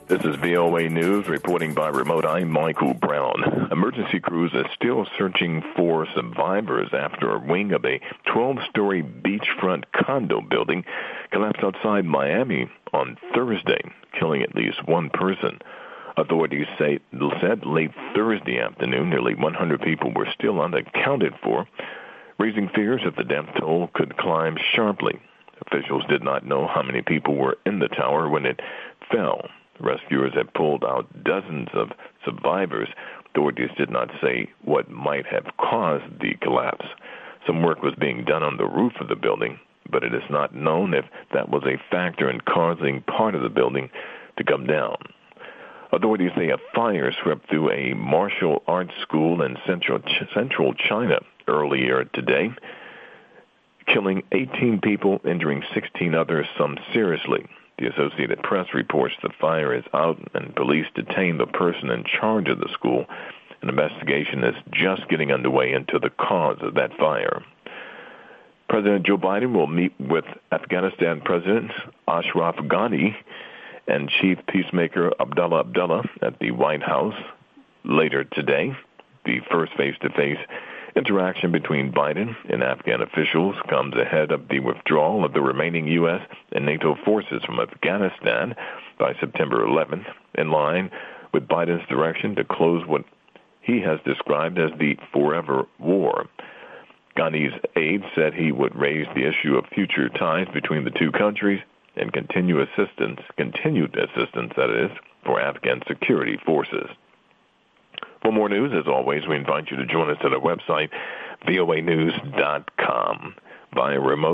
This is VOA News, reporting by remote. I'm Michael Brown. Emergency crews are still searching for survivors after a wing of a 12-story beachfront condo building collapsed outside Miami on Thursday, killing at least one person. Authorities said late Thursday afternoon nearly 100 people were still unaccounted for, raising fears that the death toll could climb sharply. Officials did not know how many people were in the tower when it fell. Rescuers had pulled out dozens of survivors. Authorities did not say what might have caused the collapse. Some work was being done on the roof of the building, but it is not known if that was a factor in causing part of the building to come down. Authorities say a fire swept through a martial arts school in central China earlier today, killing 18 people, injuring 16 others, some seriously. The Associated Press reports the fire is out and police detained the person in charge of the school. An investigation is just getting underway into the cause of that fire. President Joe Biden will meet with Afghanistan President Ashraf Ghani and Chief Peacemaker Abdullah Abdullah at the White House later today. The first face-to-face interaction between Biden and Afghan officials comes ahead of the withdrawal of the remaining U.S. and NATO forces from Afghanistan by September 11th, in line with Biden's direction to close what he has described as the forever war. Ghani's aide said he would raise the issue of future ties between the two countries and continued assistance, that is, for Afghan security forces. For more news, as always, we invite you to join us at our website, voanews.com, via remote.